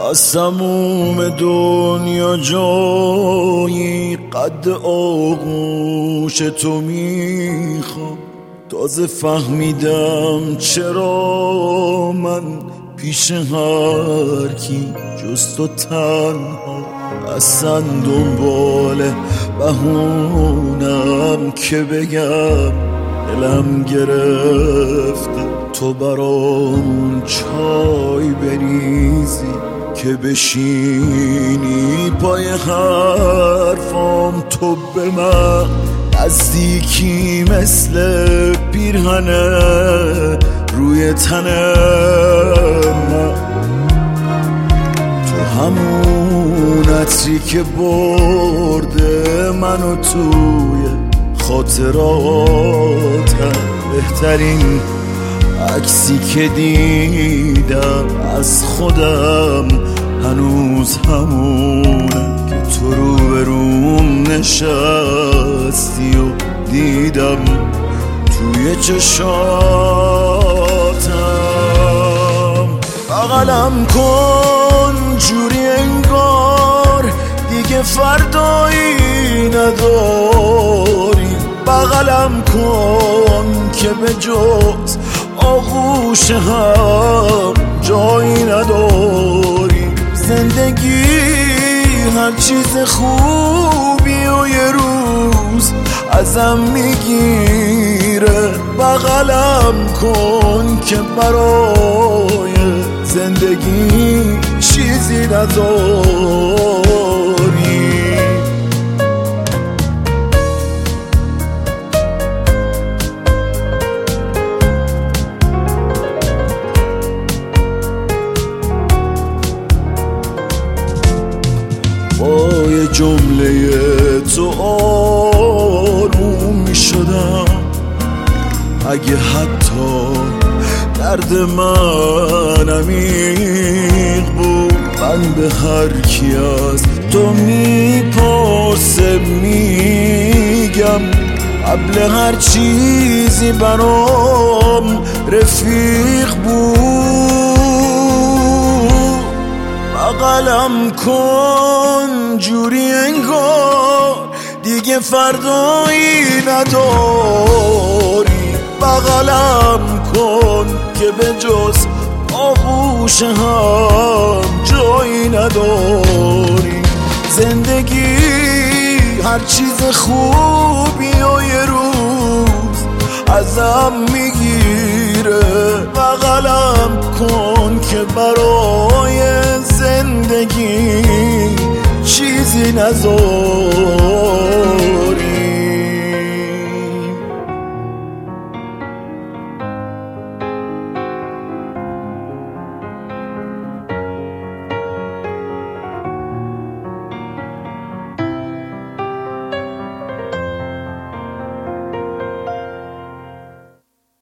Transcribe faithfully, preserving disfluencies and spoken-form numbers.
از تموم دنیا جایی قد آغوش تو میخوام. تازه فهمیدم چرا من پیش هر کی جز تو تنها. اصلا دنبال بهونم که بگم دلم گرفته تو برام چای بریزی که بشینی پای حرفام. تو به من نزدیکی مثل پیرهنه روی تن من. تو همون عطری که برده منو توی خاطراتم. بهترین عکسی که دیدم از خودم هنوز همونه که تو رو به روم نشستی و دیدم توی چشاتم. بغلم کن جوری انگار دیگه فردایی نداری. بغلم کن که به جز آغوش هم جایی نداری. زندگی هر چیز خوبی و یه روز ازم میگیره. بغلم کن که برای زندگی چیزی نداری. با یه جمله تو آروم می شدم. اگه حتی درد من عمیق بود من به هر کی از تو میپرسه میگم قبل هر چیزی برام رفیق بود. بغلم کن جوری انگار دیگه فردایی نداری. بغلم کن که به جز آغوش هم جایی نداری. زندگی هر چیز خوبی و یه روز ازم میگیره. بغلم کن که برای زندگی چیزی نذاری.